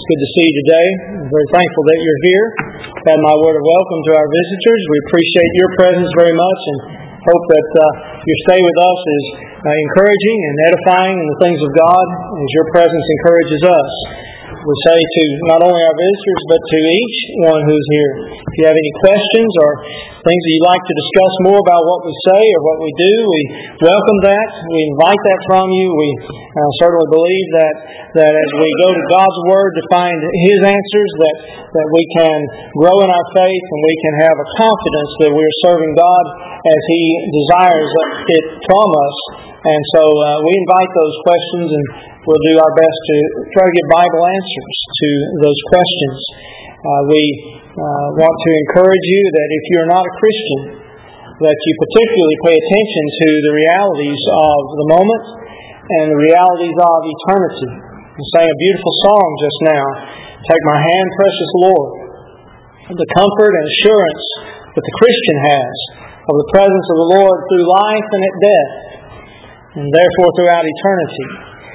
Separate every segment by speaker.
Speaker 1: It's good to see you today. I'm very thankful that you're here. And my word of welcome to our visitors. We appreciate your presence very much and hope that your stay with us is encouraging and edifying in the things of God as your presence encourages us. We say to not only our visitors but to each one who's here, if you have any questions or things that you'd like to discuss more about what we say or what we do, we welcome that. We invite that from you. We certainly believe that as we go to God's Word to find His answers, that we can grow in our faith and we can have a confidence that we are serving God as He desires it from us. And so we invite those questions, and we'll do our best to try to give Bible answers to those questions. We want to encourage you that if you're not a Christian, that you particularly pay attention to the realities of the moment and the realities of eternity. We sang a beautiful song just now, "Take my hand, precious Lord." The comfort and assurance that the Christian has of the presence of the Lord through life and at death, and therefore throughout eternity,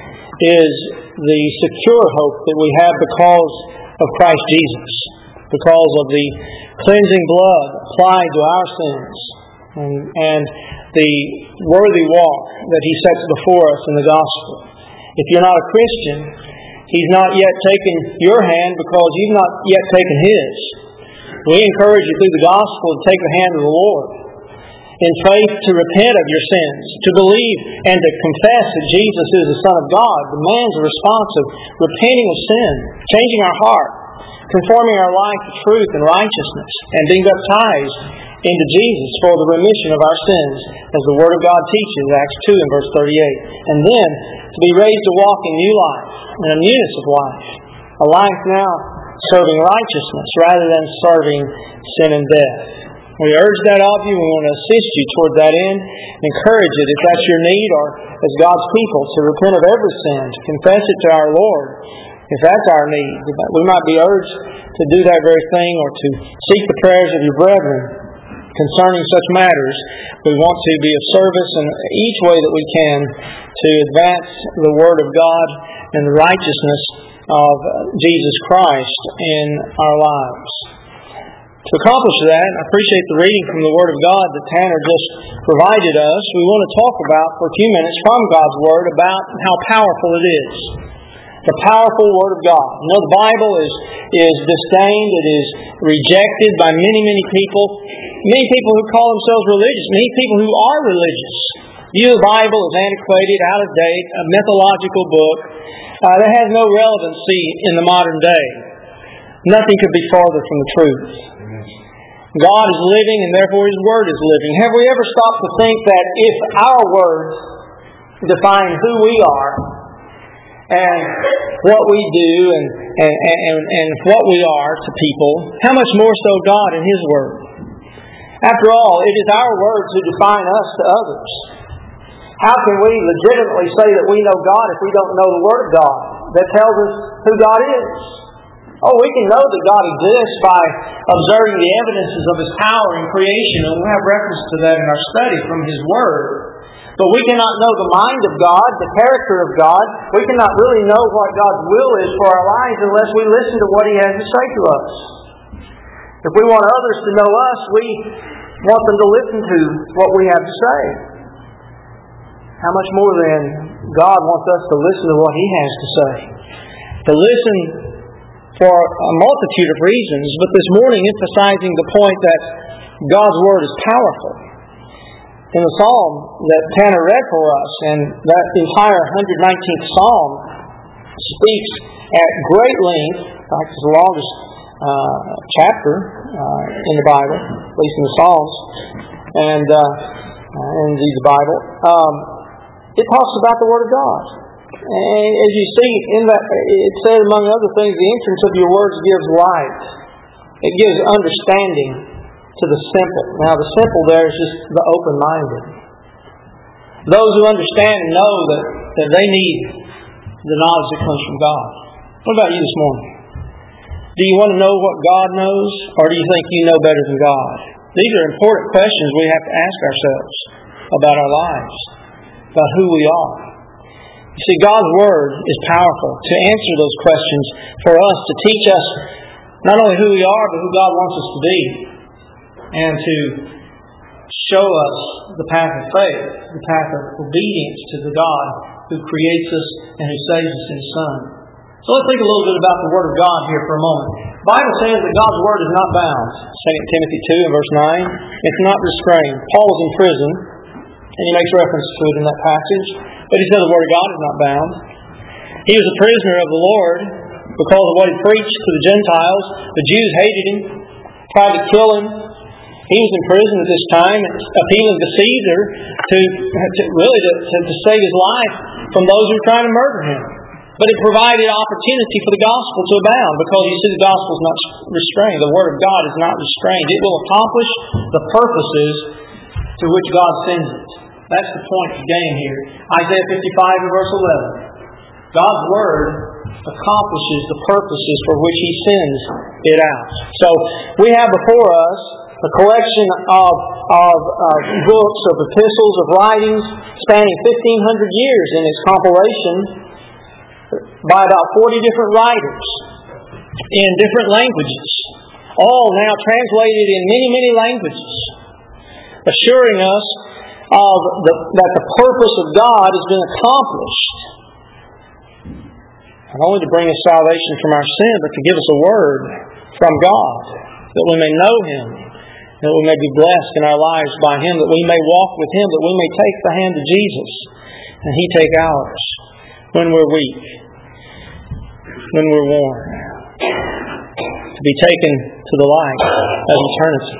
Speaker 1: is the secure hope that we have because of Christ Jesus, because of the cleansing blood applied to our sins, and the worthy walk that He sets before us in the gospel. If you're not a Christian, He's not yet taken your hand because you've not yet taken His. We encourage you through the gospel to take the hand of the Lord, in faith to repent of your sins, to believe and to confess that Jesus is the Son of God, demands a response of repenting of sin, changing our heart, conforming our life to truth and righteousness, and being baptized into Jesus for the remission of our sins, as the Word of God teaches, Acts 2 and verse 38. And then to be raised to walk in new life, in a newness of life, a life now serving righteousness rather than serving sin and death. We urge that of you. We want to assist you toward that end. Encourage it if that's your need, or as God's people, to repent of every sin, to confess it to our Lord, if that's our need. We might be urged to do that very thing, or to seek the prayers of your brethren concerning such matters. We want to be of service in each way that we can to advance the Word of God and the righteousness of Jesus Christ in our lives. To accomplish that, I appreciate the reading from the Word of God that Tanner just provided us. We want to talk about, for a few minutes, from God's Word about how powerful it is. The powerful Word of God. You know, the Bible is disdained, it is rejected by many, many people. Many people who call themselves religious, many people who are religious, view the Bible as antiquated, out of date, a mythological book that has no relevancy in the modern day. Nothing could be farther from the truth. God is living, and therefore His Word is living. Have we ever stopped to think that if our words define who we are and what we do and what we are to people, how much more so God and His Word? After all, it is our words who define us to others. How can we legitimately say that we know God if we don't know the Word of God that tells us who God is? Oh, we can know that God exists by observing the evidences of His power in creation, and we'll have reference to that in our study from His Word. But we cannot know the mind of God, the character of God. We cannot really know what God's will is for our lives unless we listen to what He has to say to us. If we want others to know us, we want them to listen to what we have to say. How much more then God wants us to listen to what He has to say. To listen for a multitude of reasons, but this morning emphasizing the point that God's Word is powerful. In the psalm that Tanner read for us, and that entire 119th psalm speaks at great length, in fact it's the longest chapter in the Bible, at least in the Psalms, and indeed the Bible. It talks about the Word of God. And as you see in that, it says, among other things, the entrance of your words gives light. It gives understanding to the simple. Now, the simple there is just the open-minded. Those who understand and know that they need the knowledge that comes from God. What about you this morning? Do you want to know what God knows, or do you think you know better than God? These are important questions we have to ask ourselves about our lives, about who we are. See, God's Word is powerful to answer those questions for us, to teach us not only who we are, but who God wants us to be, and to show us the path of faith, the path of obedience to the God who creates us and who saves us in His Son. So let's think a little bit about the Word of God here for a moment. The Bible says that God's Word is not bound. 2 Timothy 2 and verse 9. It's not restrained. Paul was in prison, and he makes reference to it in that passage. But he said the Word of God is not bound. He was a prisoner of the Lord because of what he preached to the Gentiles. The Jews hated him, tried to kill him. He was in prison at this time, appealing to Caesar to save his life from those who were trying to murder him. But it provided opportunity for the gospel to abound, because you see, the gospel is not restrained. The Word of God is not restrained. It will accomplish the purposes to which God sends it. That's the point to gain here. Isaiah 55 and verse 11. God's Word accomplishes the purposes for which He sends it out. So we have before us a collection of books, of epistles, of writings spanning 1,500 years in its compilation by about 40 different writers in different languages, all now translated in many, many languages, assuring us that the purpose of God has been accomplished, not only to bring us salvation from our sin, but to give us a word from God, that we may know Him, that we may be blessed in our lives by Him, that we may walk with Him, that we may take the hand of Jesus, and He take ours when we're weak, when we're worn, to be taken to the light of eternity.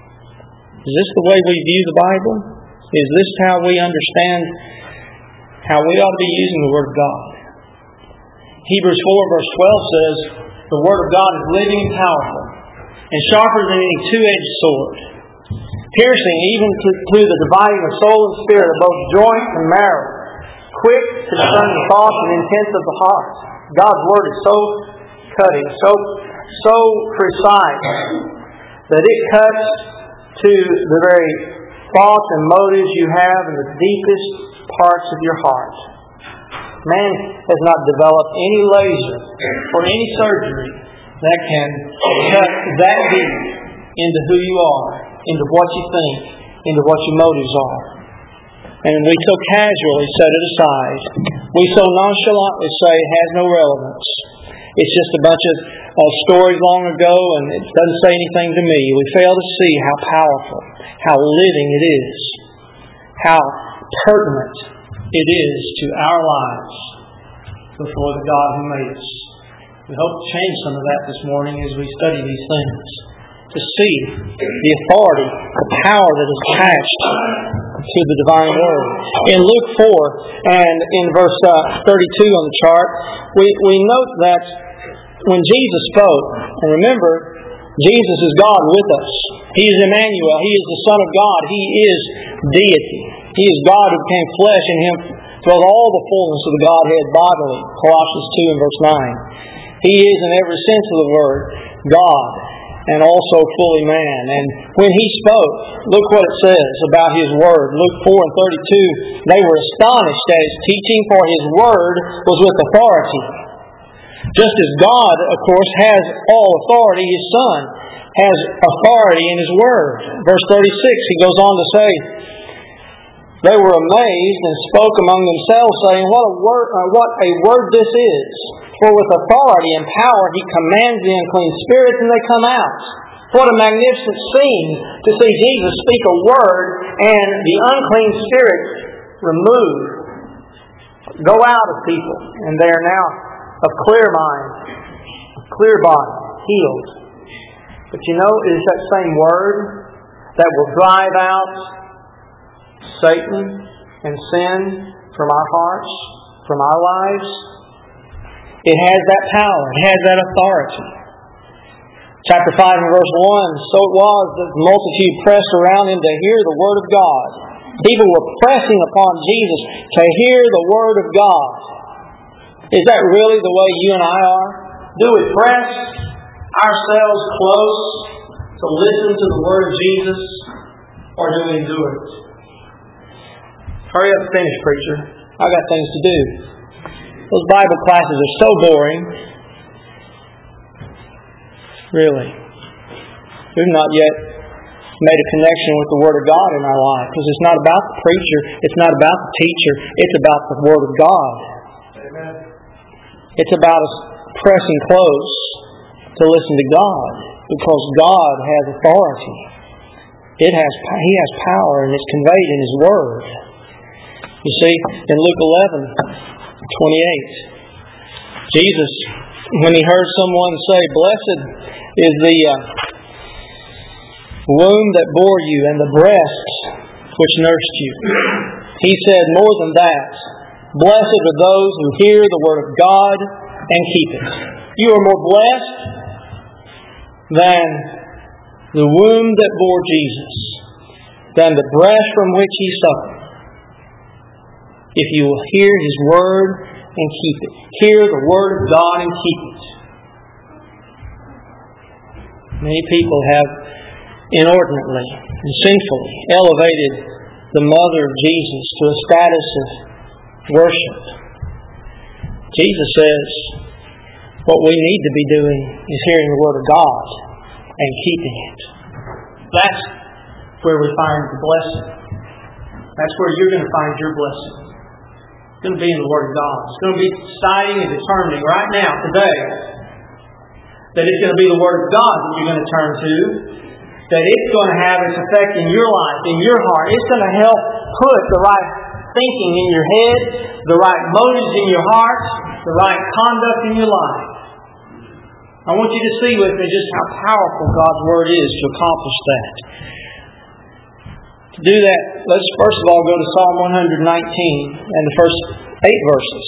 Speaker 1: Is this the way we view the Bible? Is this how we understand how we ought to be using the Word of God? Hebrews 4 verse 12 says, the Word of God is living and powerful, and sharper than any two-edged sword, piercing even to the dividing of soul and spirit, of both joint and marrow, quick to discern the thoughts and intents of the heart. God's Word is so cutting, so precise, that it cuts to the very thoughts and motives you have in the deepest parts of your heart. Man has not developed any laser or any surgery that can cut that deep into who you are, into what you think, into what your motives are. And we so casually set it aside. We so nonchalantly say it has no relevance. It's just a bunch of stories long ago, and it doesn't say anything to me. We fail to see how powerful, how living it is, how pertinent it is to our lives before the God who made us. We hope to change some of that this morning as we study these things, to see the authority, the power that is attached to the divine Word. In Luke 4 and in verse 32 on the chart, we note that when Jesus spoke, and remember, Jesus is God with us. He is Emmanuel. He is the Son of God. He is deity. He is God who became flesh. In Him dwelt all the fullness of the Godhead bodily. Colossians 2 and verse 9. He is, in every sense of the word, God, and also fully man. And when He spoke, look what it says about His Word. Luke 4 and 32, they were astonished at His teaching, for His Word was with authority. Just as God, of course, has all authority, His Son has authority in His Word. Verse 36, He goes on to say, they were amazed and spoke among themselves, saying, what a word this is! For with authority and power He commands the unclean spirits, and they come out. What a magnificent scene to see Jesus speak a word and the unclean spirits remove, go out of people, and they are now of clear mind, of clear body, healed. But you know, it is that same Word that will drive out Satan and sin from our hearts, from our lives. It has that power. It has that authority. Chapter 5 and verse 1, so it was that the multitude pressed around Him to hear the Word of God. People were pressing upon Jesus to hear the Word of God. Is that really the way you and I are? Do we press ourselves close to listen to the Word of Jesus, or do we endure it? Hurry up and finish, preacher. I've got things to do. Those Bible classes are so boring. Really. We've not yet made a connection with the Word of God in our life, because it's not about the preacher, it's not about the teacher, it's about the Word of God.
Speaker 2: Amen. It's
Speaker 1: about us pressing close to listen to God, because God has authority. He has power, and it's conveyed in His Word. You see, in Luke 11:28, Jesus, when He heard someone say, "Blessed is the womb that bore you and the breast which nursed you," He said more than that. "Blessed are those who hear the Word of God and keep it." You are more blessed than the womb that bore Jesus, than the breast from which He suffered, if you will hear His Word and keep it. Hear the Word of God and keep it. Many people have inordinately and sinfully elevated the Mother of Jesus to a status of worship. Jesus says what we need to be doing is hearing the Word of God and keeping it. That's where we find the blessing. That's where you're going to find your blessing. It's going to be in the Word of God. It's going to be deciding and determining right now, today, that it's going to be the Word of God that you're going to turn to, that it's going to have its effect in your life, in your heart. It's going to help put the right thinking in your head, the right motives in your heart, the right conduct in your life. I want you to see with me just how powerful God's Word is to accomplish that. To do that, let's first of all go to Psalm 119 and the first 8 verses.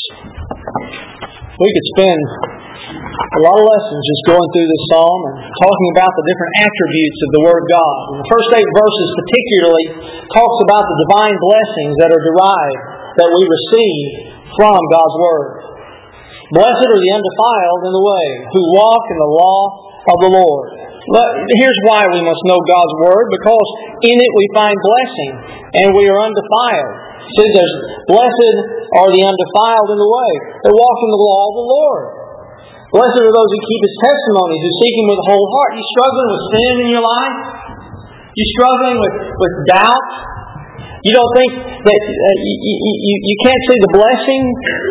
Speaker 1: We could spend a lot of lessons just going through this psalm and talking about the different attributes of the Word of God. And the first 8 verses particularly talks about the divine blessings that are derived, that we receive from God's Word. Blessed are the undefiled in the way, who walk in the law of the Lord. Here's why we must know God's Word, because in it we find blessing, and we are undefiled. See, there's blessed are the undefiled in the way, that walk in the law of the Lord. Blessed are those who keep His testimonies, who seek Him with a whole heart. You struggling with sin in your life? You struggling with doubt? You don't think that you can't see the blessing?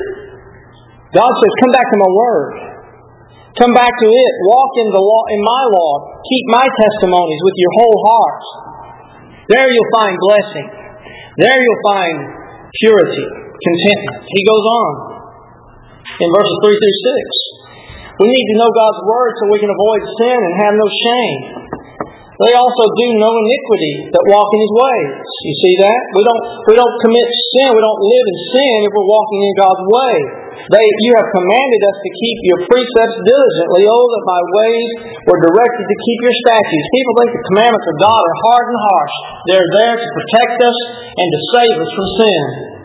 Speaker 1: God says, come back to my Word. Come back to it. Walk in the law, in my law. Keep my testimonies with your whole heart. There you'll find blessing. There you'll find purity, contentment. He goes on in verses 3 through 6. We need to know God's Word so we can avoid sin and have no shame. They also do no iniquity that walk in His ways. You see that? We don't commit sin. We don't live in sin if we're walking in God's way. You have commanded us to keep your precepts diligently. Oh, that my ways were directed to keep your statutes. People think the commandments of God are hard and harsh. They're there to protect us and to save us from sin.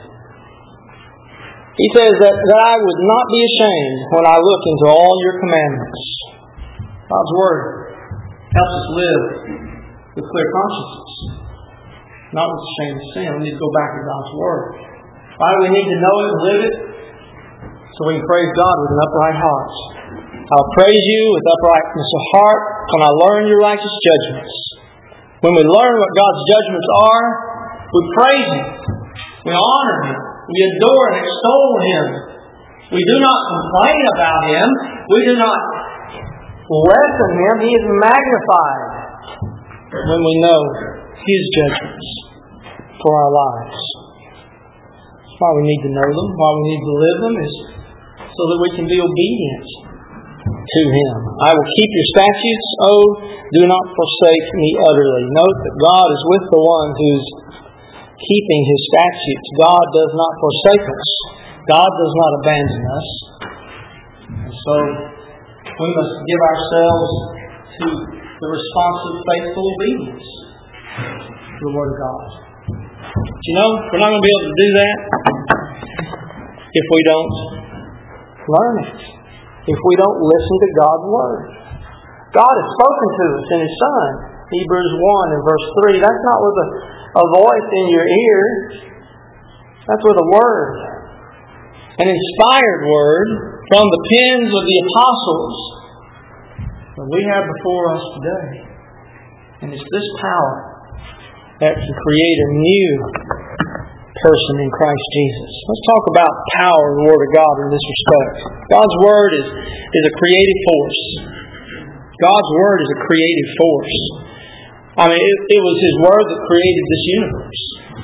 Speaker 1: He says that I would not be ashamed when I look into all your commandments. God's Word helps us live with clear consciences, not with the shame of sin. We need to go back to God's Word. Why do we need to know it and live it? So we can praise God with an upright heart. I'll praise you with uprightness of heart when I learn your righteous judgments. When we learn what God's judgments are, we praise Him. We honor Him. We adore and extol Him. We do not complain about Him. We do not lessen Him. He is magnified when we know His judgments for our lives. That's why we need to know them, why we need to live them, is so that we can be obedient to Him. I will keep your statutes. Oh, do not forsake me utterly. Note that God is with the one who's keeping His statutes. God does not forsake us. God does not abandon us. And so we must give ourselves to the responsive, faithful obedience to the Word of God. But you know, we're not going to be able to do that if we don't learn it. If we don't listen to God's Word. God has spoken to us in His Son. Hebrews 1 and verse 3. That's not with a voice in your ear. That's with a word. an inspired Word from the pens of the apostles that we have before us today. And it's this power that can create a new person in Christ Jesus. Let's talk about power of the Word of God in this respect. God's Word is a creative force. God's Word is a creative force. I mean, it was His Word that created this universe.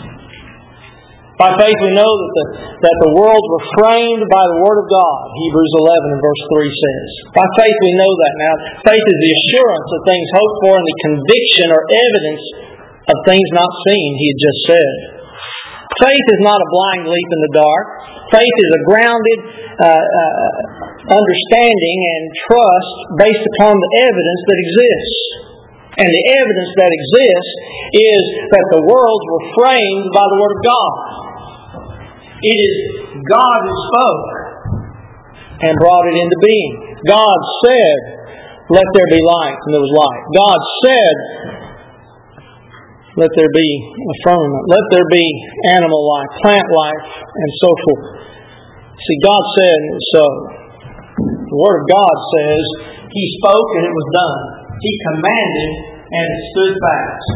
Speaker 1: By faith we know that the worlds were framed by the Word of God. Hebrews 11 and verse 3 says. By faith we know that. Now, faith is the assurance of things hoped for and the conviction or evidence of things not seen, he had just said. Faith is not a blind leap in the dark. Faith is a grounded understanding and trust based upon the evidence that exists. And the evidence that exists is that the worlds were framed by the Word of God. It is God who spoke and brought it into being. God said, "Let there be light," and there was light. God said, "Let there be a firmament. Let there be animal life, plant life, and so forth." See, God said, and it was so. The Word of God says, He spoke and it was done. He commanded and it stood fast.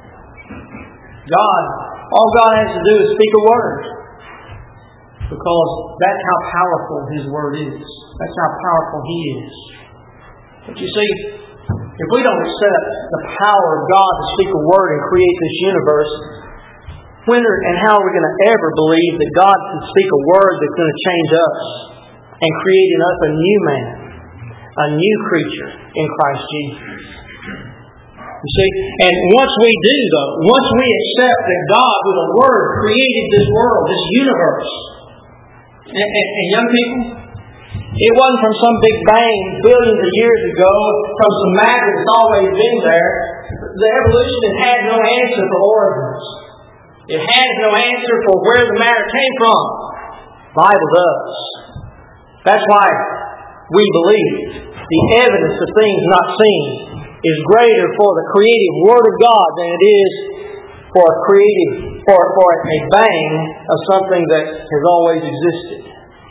Speaker 1: All God has to do is speak a word. Because that's how powerful His Word is. That's how powerful He is. But you see, if we don't accept the power of God to speak a word and create this universe, when and how are we going to ever believe that God can speak a word that's going to change us and create in us a new man, a new creature in Christ Jesus? You see, and once we do, though, once we accept that God with a word created this world, this universe, and young people, it wasn't from some big bang billions of years ago, from some matter that's always been there. The evolution had no answer for origins. It has no answer for where the matter came from. The Bible does. That's why we believe the evidence of things not seen is greater for the creative Word of God than it is for a bang of something that has always existed.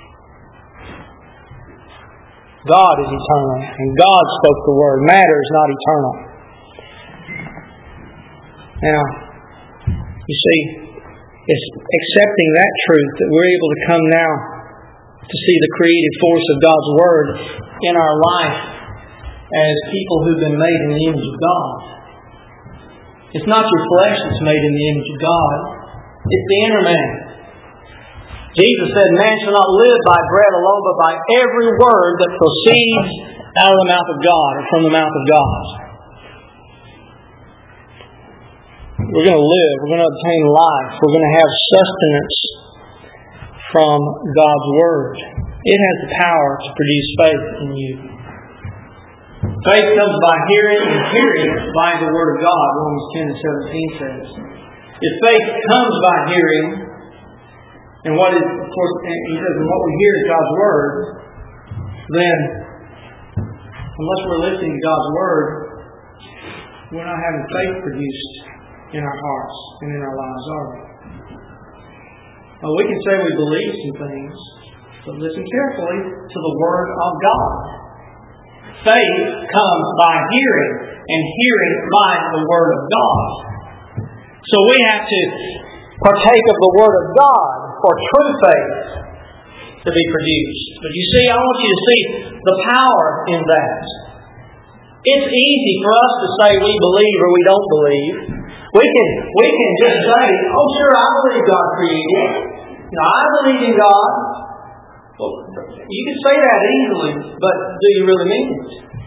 Speaker 1: God is eternal, and God spoke the Word. Matter is not eternal. Now, you see, it's accepting that truth that we're able to come now to see the creative force of God's Word in our life as people who've been made in the image of God. It's not your flesh that's made in the image of God. It's the inner man. Jesus said, "Man shall not live by bread alone, but by every word that proceeds out of the mouth of God," or from the mouth of God. We're going to live. We're going to obtain life. We're going to have sustenance from God's Word. It has the power to produce faith in you. Faith comes by hearing, and hearing by the Word of God, Romans 10 and 17 says. If faith comes by hearing, and what is, of course, he says, and what we hear is God's Word, then, unless we're listening to God's Word, we're not having faith produced in our hearts and in our lives, are we? Well, we can say we believe some things, but listen carefully to the Word of God. Faith comes by hearing, and hearing by the Word of God. So we have to partake of the Word of God for true faith to be produced. But you see, I want you to see the power in that. It's easy for us to say we believe or we don't believe. We can just say, "Oh, sure, I believe God created. I believe in God." Well, you can say that easily, but do you really mean it?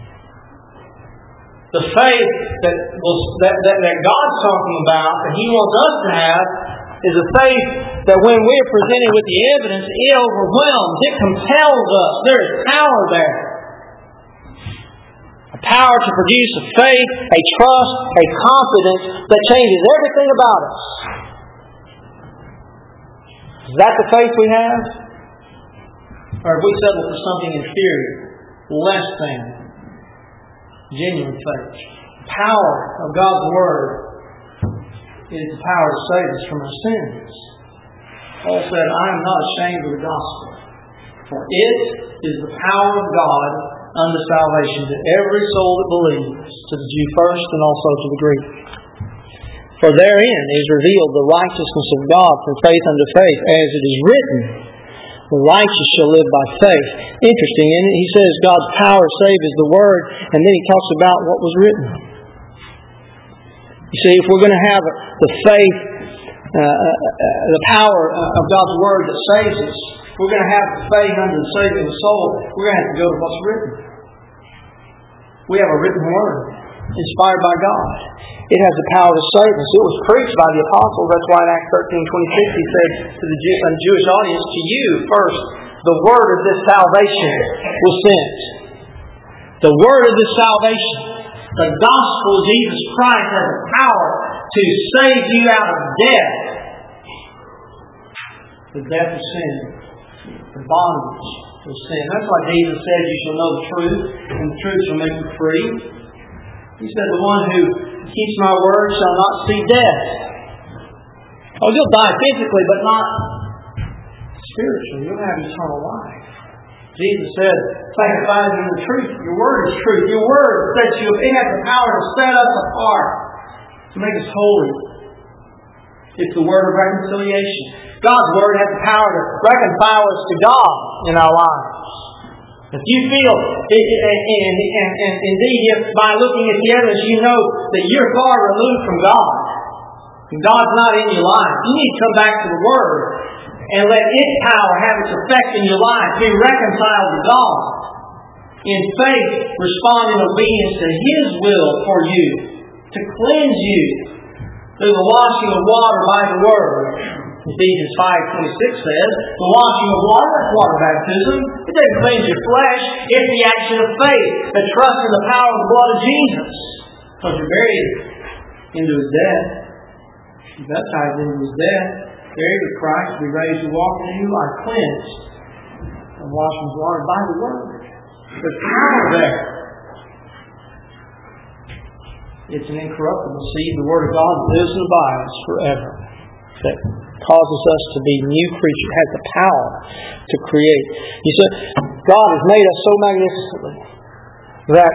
Speaker 1: The faith that God's talking about, that He wants us to have, is a faith that when we're presented with the evidence, it overwhelms, it compels us. There is power there. A power to produce a faith, a trust, a confidence that changes everything about us. Is that the faith we have? Or have we settled for something inferior, less than genuine faith? The power of God's Word is the power to save us from our sins. Paul said, "I am not ashamed of the gospel,
Speaker 3: For it is the power of God unto salvation to every soul that believes, to the Jew first and also to the Greek. For therein is revealed the righteousness of God from faith unto faith, as it is written, the righteous shall live by faith. Interesting, isn't it? He says God's power to save is the Word, and then He talks about what was written. You see, if we're going to have the faith, the power of God's Word that saves us, if we're going to have the faith unto the saving of the soul, we're going to have to go to what's written. We have a written Word, inspired by God. It has the power to save us. It was preached by the apostles. That's why in Acts 13:26 he said to the Jewish audience, to you first, the word of this salvation was sent. The word of this salvation, the gospel of Jesus Christ has the power to save you out of death. The death of sin. The bondage of sin. That's why Jesus said, you shall know the truth, and the truth shall make you free. He said, the one who keeps my word shall not see death. Oh, you'll die physically, but not spiritually. You'll have eternal life. Jesus said, sanctify you in the truth. Your word is truth. Your word sets you up. It has the power to set us apart, to make us holy. It's the word of reconciliation. God's word has the power to reconcile us to God in our lives. If you feel, and indeed, if by looking at the evidence you know that you're far removed from God, and God's not in your life, you need to come back to the Word and let its power have its effect in your life. Be reconciled to God. In faith, respond in obedience to His will for you, to cleanse you through the washing of water by the Word. Ephesians 5:26 says, the washing of water, that's water baptism. It doesn't cleanse your flesh. It's the action of faith, the trust in the power of the blood of Jesus. Because you're buried into His death. You're baptized into His death. Buried with Christ, be raised to walk in a new life, cleansed and washed with water by the Word. There's power there. It's an incorruptible seed, the Word of God lives and abides forever. That causes us to be new creatures. It has the power to create. You see, God has made us so magnificently that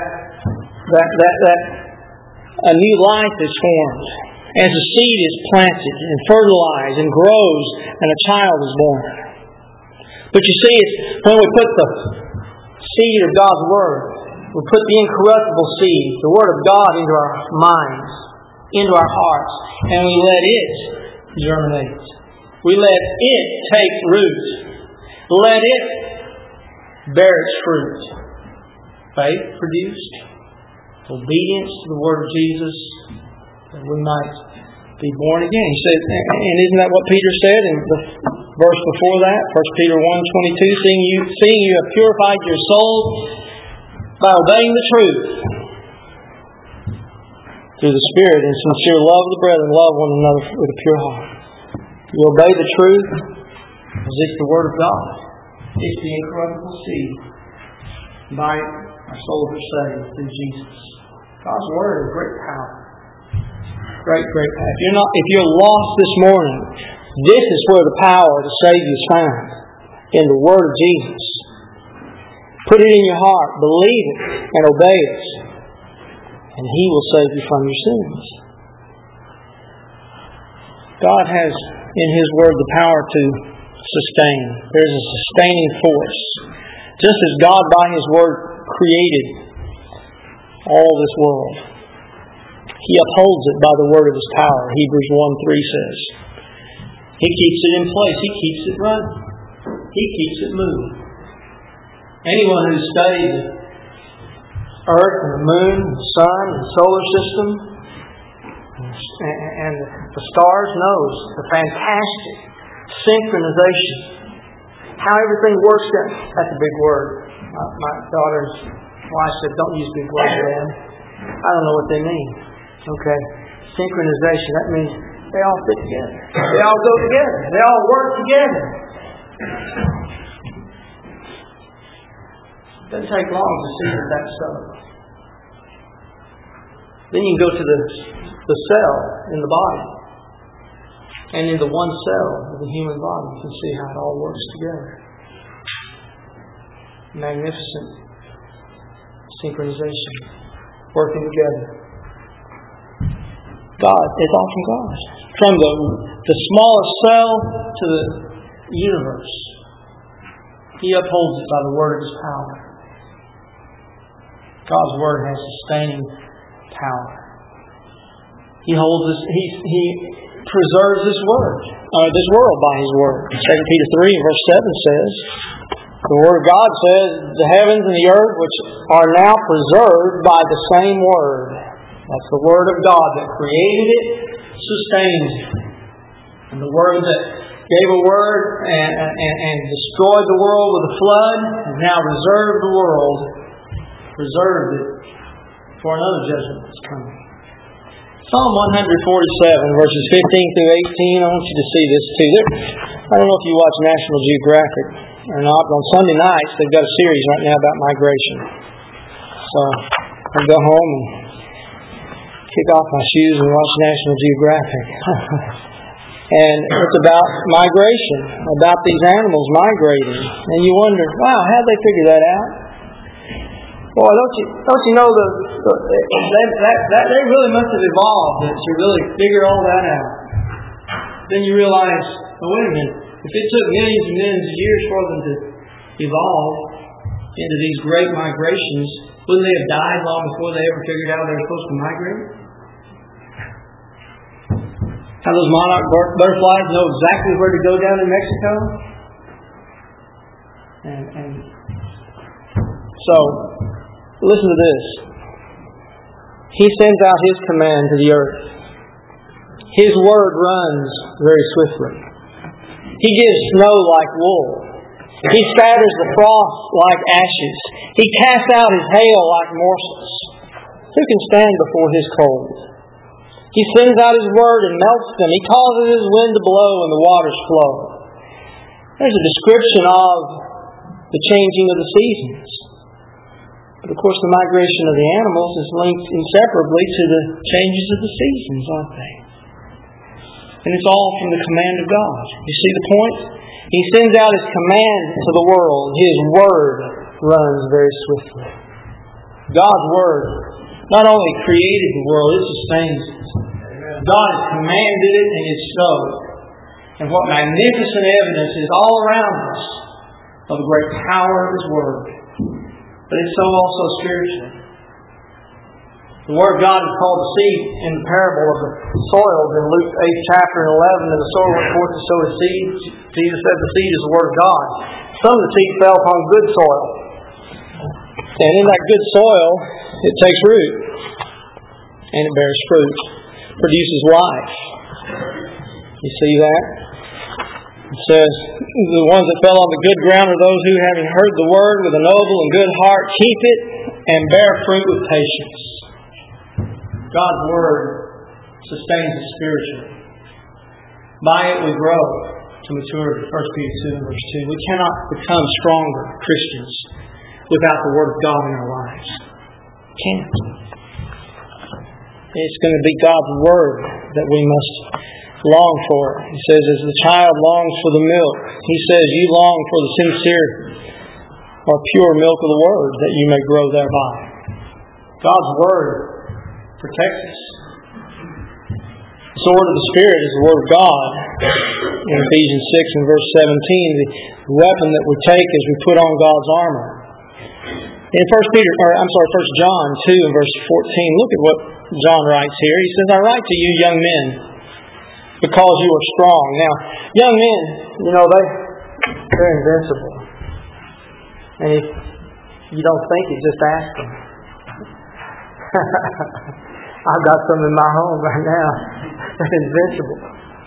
Speaker 3: a new life is formed. As a seed is planted and fertilized and grows and a child is born. But you see, it's when we put the seed of God's Word, we put the incorruptible seed, the Word of God, into our minds, into our hearts, and we let it germinate. We let it take root. Let it bear its fruit. Faith produced, obedience to the Word of Jesus, that we might be born again. He said, and isn't that what Peter said in the verse before that? 1 Peter 1:22, seeing you have purified your soul by obeying the truth through the Spirit and sincere love of the brethren, love one another with a pure heart. You obey the truth as it's the Word of God. It's the incorruptible seed. By it, our souls are saved through Jesus. God's Word has great power. Great power. If you're lost this morning, this is where the power to save you is found. In the Word of Jesus. Put it in your heart. Believe it and obey it. And He will save you from your sins. God has in His Word the power to sustain. There's a sustaining force. Just as God by His Word created all this world, He upholds it by the word of His power. Hebrews 1:3 says. He keeps it in place. He keeps it running. He keeps it moving. Anyone who's studied the earth and the moon, and the sun, and the solar system, and the stars knows the fantastic synchronization. How everything works. That's a big word. My daughter's wife said, don't use big words, Dad. I don't know what they mean. Okay. Synchronization. That means they all fit together. They all go together. They all work together. It doesn't take long to see that stuff. Then you can go to the cell in the body. And in the one cell of the human body, you can see how it all works together. magnificent synchronization, working together. God, it's all from God. From the smallest cell to the universe, He upholds it by the word of His power. God's word has sustaining power. He holds us. He preserves this world by His word. 2 Peter 3 verse 7 says, the Word of God says, the heavens and the earth which are now preserved by the same word. That's the Word of God that created it, sustains it. And the Word that gave a word and destroyed the world with a flood has now preserved the world, preserved it for another judgment that's coming. Psalm 147 verses 15 through 18, I want you to see this too. I don't know if you watch National Geographic or not, but on Sunday nights they've got a series right now about migration. So I go home and kick off my shoes and watch National Geographic. And it's about migration, about these animals migrating. And you wonder, wow, how'd they figure that out? Boy, don't you know that they really must have evolved to really figure all that out. Then you realize, oh, wait a minute, if it took millions and millions of years for them to evolve into these great migrations, wouldn't they have died long before they ever figured out they were supposed to migrate? How those monarch butterflies know exactly where to go down in Mexico? And so, listen to this. He sends out His command to the earth. His word runs very swiftly. He gives snow like wool. He scatters the frost like ashes. He casts out His hail like morsels. Who can stand before His cold? He sends out His word and melts them. He causes His wind to blow and the waters flow. There's a description of the changing of the seasons. But of course the migration of the animals is linked inseparably to the changes of the seasons, aren't they? And it's all from the command of God. You see the point? He sends out His command to the world. His word runs very swiftly. God's word not only created the world, it sustains it. God has commanded it, and it's so. And what magnificent evidence is all around us of the great power of His word. But it's so also spiritually. The Word of God is called the seed in the parable of the soils in Luke 8th chapter and 11. And the sower went forth to sow his seed. Jesus said the seed is the Word of God. Some of the seed fell upon good soil. And in that good soil, it takes root. And it bears fruit. Produces life. You see that? It says, the ones that fell on the good ground are those who, having heard the word with a noble and good heart, keep it and bear fruit with patience. God's word sustains us spiritually. By it we grow to maturity. 1 Peter 2 and verse 2. We cannot become stronger Christians without the word of God in our lives. Can't. It's going to be God's word that we must long for. He says, as the child longs for the milk, He says, you long for the sincere or pure milk of the Word, that you may grow thereby. God's Word protects us. The sword of the Spirit is the Word of God. In Ephesians 6 and verse 17, the weapon that we take as we put on God's armor. In 1 John 2 and verse 14, look at what John writes here. He says, I write to you, young men, because you are strong. Now, young men, they're invincible. And if you don't think it, just ask them. I've got some in my home right now. They're invincible.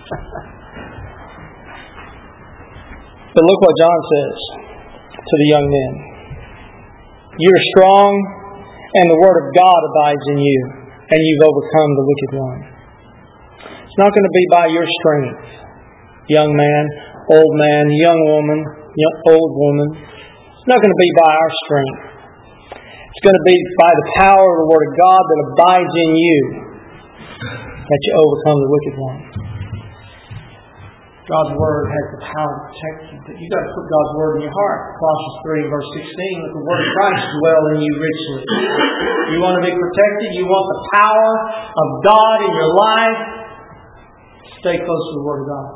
Speaker 3: But look what John says to the young men. You're strong, and the Word of God abides in you, and you've overcome the wicked one. It's not going to be by your strength, young man, young woman, old woman. It's not going to be by our strength. It's going to be by the power of the Word of God that abides in you that you overcome the wicked one. God's Word has the power to protect you. But you've got to put God's Word in your heart. Colossians 3 verse 16, let the Word of Christ dwell in you richly. You want to be protected? You want the power of God in your life? Stay close to the Word of God.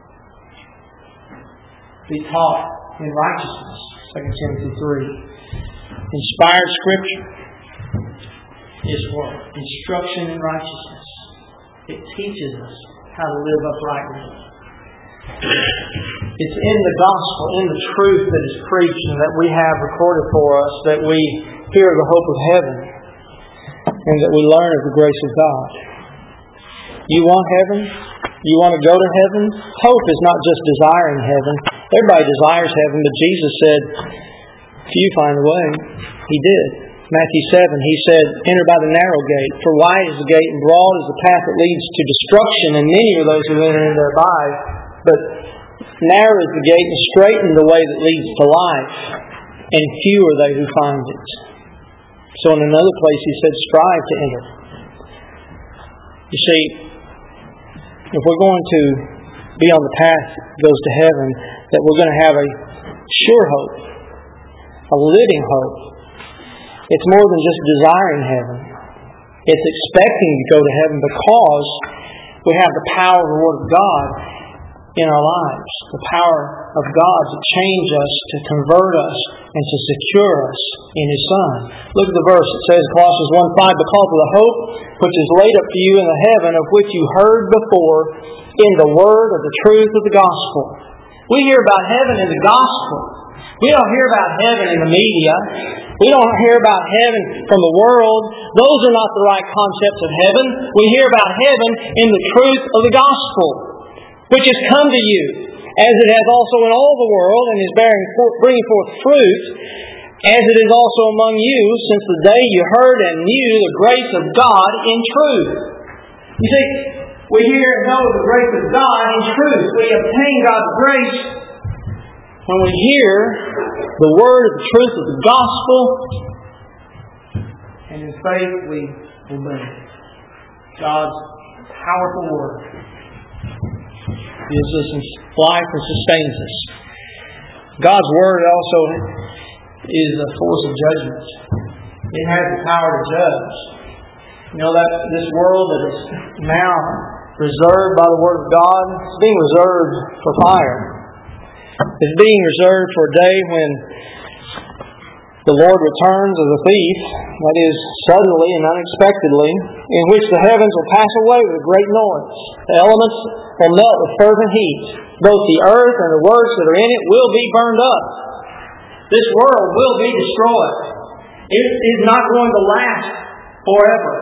Speaker 3: Be taught in righteousness. 2 Timothy 3. Inspired Scripture is for instruction in righteousness. It teaches us how to live uprightly. It's in the gospel, in the truth that is preached and that we have recorded for us, that we hear the hope of heaven and that we learn of the grace of God. You want heaven? You want to go to heaven? Hope is not just desiring heaven. Everybody desires heaven, but Jesus said, few find the way. He did. Matthew 7, He said, enter by the narrow gate, for wide is the gate and broad is the path that leads to destruction, and many are those who enter in thereby. But narrow is the gate and straight is the way that leads to life, and few are they who find it. So in another place He said, strive to enter. You see, if we're going to be on the path that goes to heaven, that we're going to have a sure hope, a living hope. It's more than just desiring heaven. It's expecting to go to heaven because we have the power of the Word of God in our lives. The power of God to change us, to convert us, and to secure us in His Son. Look at the verse. It says, Colossians 1:5, because of the hope which is laid up for you in the heaven, of which you heard before in the word of the truth of the gospel. We hear about heaven in the gospel. We don't hear about heaven in the media. We don't hear about heaven from the world. Those are not the right concepts of heaven. We hear about heaven in the truth of the gospel, which has come to you, as it has also in all the world, and is bringing forth fruit, as it is also among you, since the day you heard and knew the grace of God in truth. You see, we hear and know the grace of God in truth. We obtain God's grace when we hear the word of the truth of the gospel, and in faith we obey. God's powerful word gives us life and sustains us. God's word also is a force of judgment. It has the power to judge. You know that this world that is now reserved by the Word of God, it's being reserved for fire. It's being reserved for a day when the Lord returns as a thief, that is, suddenly and unexpectedly, in which the heavens will pass away with a great noise. The elements will melt with fervent heat. Both the earth and the works that are in it will be burned up. This world will be destroyed. It is not going to last forever.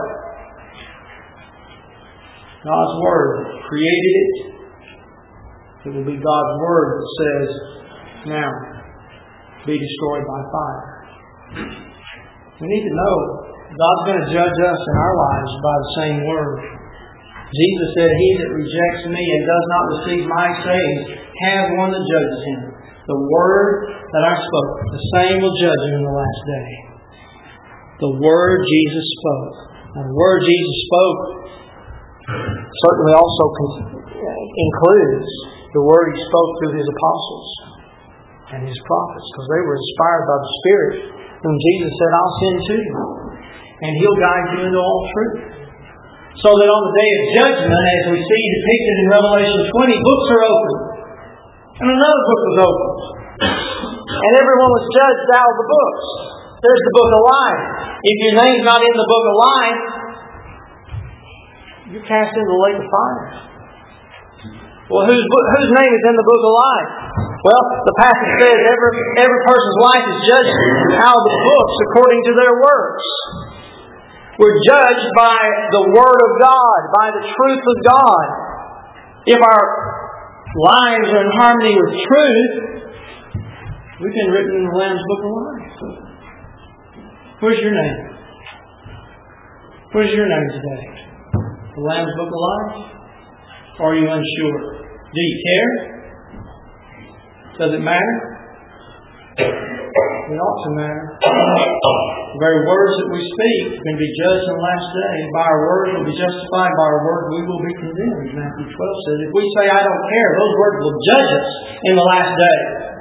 Speaker 3: God's Word created it. It will be God's Word that says, now, be destroyed by fire. We need to know God's going to judge us in our lives by the same Word. Jesus said, he that rejects me and does not receive my saying has one that judges him. The Word that I spoke, the same will judge him in the last day. The Word Jesus spoke. And the Word Jesus spoke certainly also includes the Word He spoke through His apostles and His prophets, because they were inspired by the Spirit, whom Jesus said, I'll send to you, and He'll guide you into all truth. So that on the day of judgment, as we see depicted in Revelation 20, books are opened. And another book was opened. And everyone was judged out of the books. There's the book of life. If your name's not in the book of life, you're cast into the lake of fire. Well, whose name is in the book of life? Well, the passage says every person's life is judged out of the books according to their works. We're judged by the Word of God, by the truth of God. If our lives are in harmony with truth, we've been written in the Lamb's Book of Life. Where's your name? Where's your name today? The Lamb's Book of Life? Or are you unsure? Do you care? Does it matter? It ought to matter. The very words that we speak can be judged in the last day. By our words we'll be justified. By our words we will be condemned. Matthew 12 says, if we say, I don't care, those words will judge us in the last day.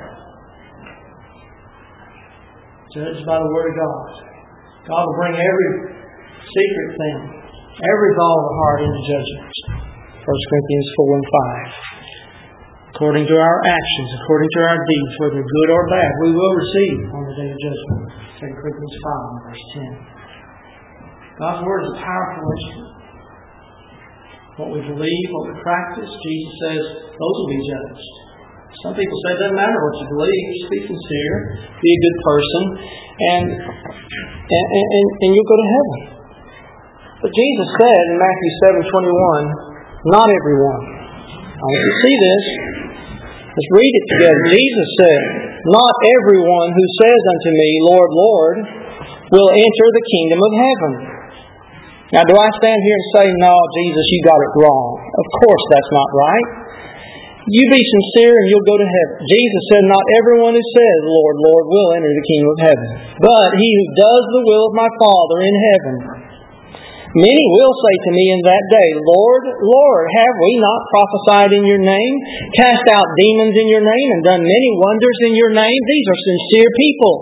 Speaker 3: Judged by the Word of God. God will bring every secret thing, every thought of the heart into judgment. 1 Corinthians 4 and 5. According to our actions, according to our deeds, whether good or bad, we will receive on the day of judgment. 2 Corinthians 5 and verse 10. God's Word is a powerful instrument. What we believe, what we practice, Jesus says, those will be judged. Some people say it doesn't matter what you believe. Just be sincere, be a good person, and you'll go to heaven. But Jesus said in Matthew 7:21, not everyone. I want you to see this. Let's read it together. Jesus said, not everyone who says unto me, Lord, Lord, will enter the kingdom of heaven. Now, do I stand here and say, no, Jesus, you got it wrong? Of course that's not right. You be sincere and you'll go to heaven. Jesus said, not everyone who says, Lord, Lord, will enter the kingdom of heaven, but he who does the will of my Father in heaven. Many will say to me in that day, Lord, Lord, have we not prophesied in your name, cast out demons in your name, and done many wonders in your name? These are sincere people.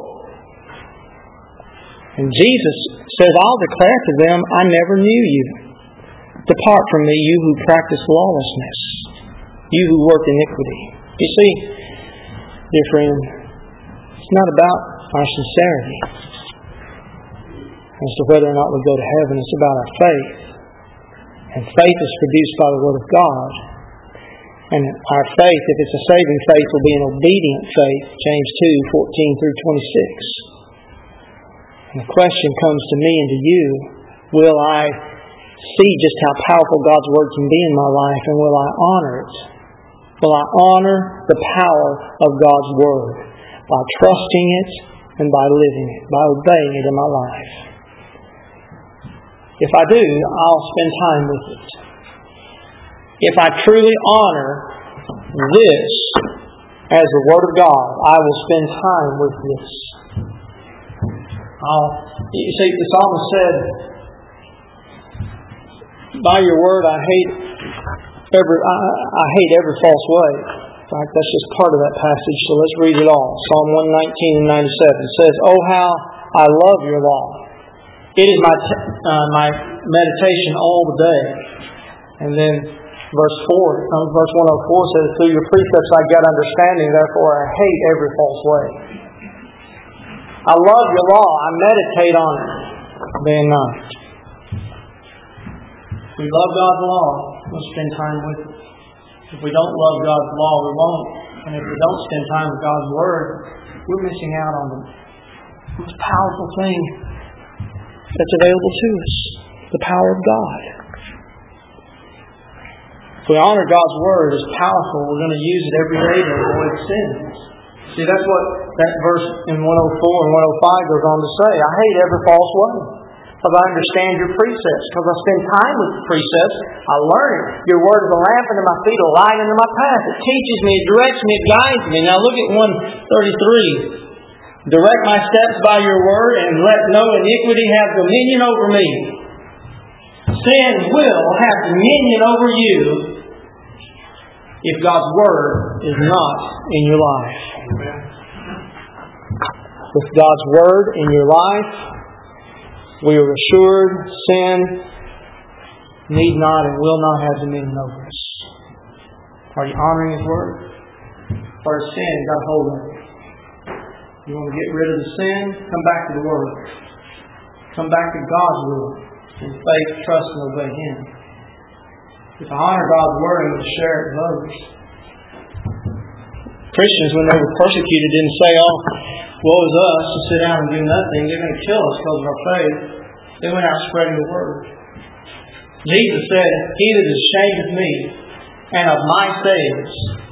Speaker 3: And Jesus says, I'll declare to them, I never knew you. Depart from me, you who practice lawlessness, you who work iniquity. You see, dear friend, it's not about our sincerity as to whether or not we go to heaven. It's about our faith. And faith is produced by the Word of God. And our faith, if it's a saving faith, will be an obedient faith. James 2:14 through 26. And the question comes to me and to you, will I see just how powerful God's Word can be in my life, and will I honor it? Will I honor the power of God's Word by trusting it and by living it, by obeying it in my life? If I do, I'll spend time with it. If I truly honor this as the Word of God, I will spend time with this. You see, the psalmist said, by your word I hate every false way. In fact, that's just part of that passage, so let's read it all. Psalm 119 and 97 says, oh, how I love your law. It is my meditation all the day. And then verse 104 says, through your precepts I get understanding, therefore I hate every false way. I love your law. I meditate on it day and night. If we love God's law, we'll spend time with it. If we don't love God's law, we won't. And if we don't spend time with God's Word, we're missing out on the most powerful thing that's available to us, the power of God. If we honor God's Word as powerful, we're going to use it every day to avoid sins. See, that's what that verse in 104 and 105 goes on to say. I hate every false way, because I understand your precepts, because I spend time with the precepts. I learn it. Your Word is a lamp unto my feet, a light unto my path. It teaches me, it directs me, it guides me. Now look at 133. Direct my steps by your word, and let no iniquity have dominion over me. Sin will have dominion over you if God's Word is not in your life. With God's Word in your life, we are assured sin need not and will not have dominion over us. Are you honoring His Word? Or has sin got hold of you? You want to get rid of the sin? Come back to the Word. Come back to God's will. In faith, trust, and obey Him. If I honor God's Word, I'm going to share it with others. Christians, when they were persecuted, didn't say, oh, woe is us, to sit down and do nothing. They're going to kill us because of our faith. They went out spreading the Word. Jesus said, he that is ashamed of me and of my sayings,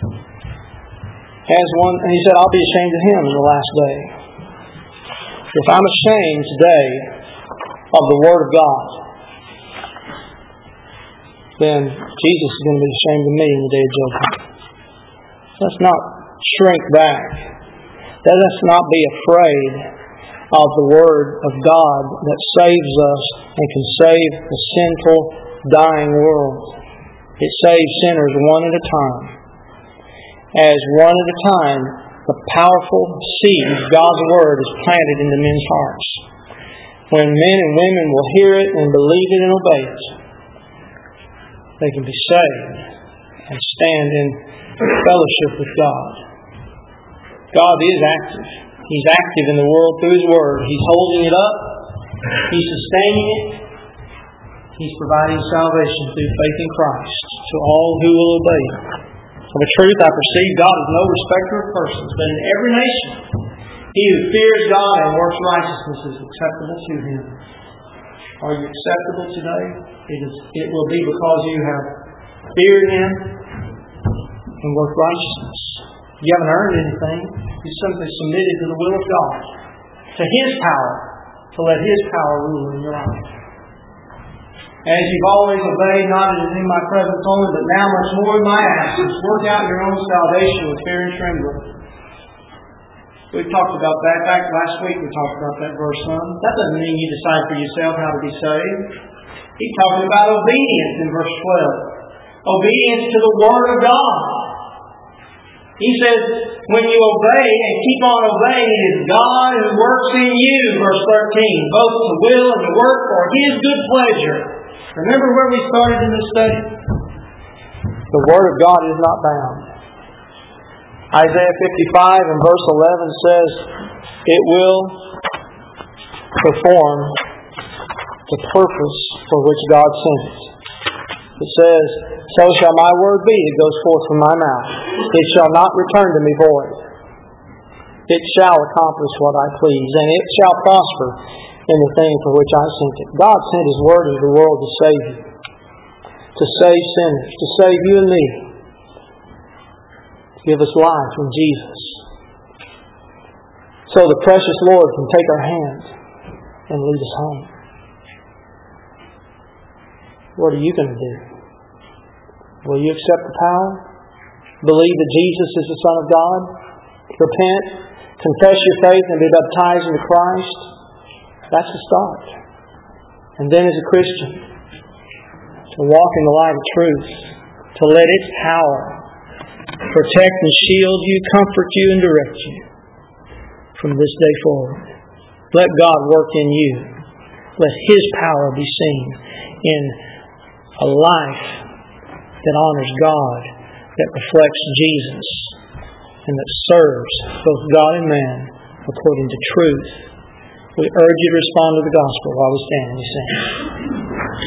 Speaker 3: and he said, I'll be ashamed of him in the last day. If I'm ashamed today of the Word of God, then Jesus is going to be ashamed of me in the day of judgment. Let's not shrink back.
Speaker 1: Let us not be afraid of the Word of God that saves us and can save a sinful, dying world. It saves sinners one at a time. As one at a time, the powerful seed of God's Word is planted into men's hearts. When men and women will hear it and believe it and obey it, they can be saved and stand in fellowship with God. God is active. He's active in the world through His Word. He's holding it up. He's sustaining it. He's providing salvation through faith in Christ to all who will obey Him. Of a truth, I perceive God is no respecter of persons, but in every nation, he who fears God and works righteousness is acceptable to Him. Are you acceptable today? It will be because you have feared Him and worked righteousness. You haven't earned anything. You simply submitted to the will of God, to His power, to let His power rule in your life. As you've always obeyed, not as in my presence only, but now much more in my absence, work out your own salvation with fear and trembling. We talked about that back last week. We talked about that verse some. That doesn't mean you decide for yourself how to be saved. He's talking about obedience in verse 12. Obedience to the Word of God. He says, when you obey and keep on obeying, it is God who works in you, verse 13, both to will and to work for His good pleasure. Remember where we started in this study? The Word of God is not bound. Isaiah 55 and verse 11 says, it will perform the purpose for which God sent it. It says, so shall my word be that goes forth from my mouth. It shall not return to me void. It shall accomplish what I please, and it shall prosper in the thing for which I sent it. God sent His Word into the world to save you, to save sinners, to save you and me, to give us life in Jesus. So the precious Lord can take our hand and lead us home. What are you going to do? Will you accept the power? Believe that Jesus is the Son of God? Repent, confess your faith, and be baptized into Christ? That's the start. And then as a Christian, to walk in the light of truth, to let its power protect and shield you, comfort you, and direct you from this day forward. Let God work in you. Let His power be seen in a life that honors God, that reflects Jesus, and that serves both God and man according to truth. We urge you to respond to the gospel while we stand and we sing.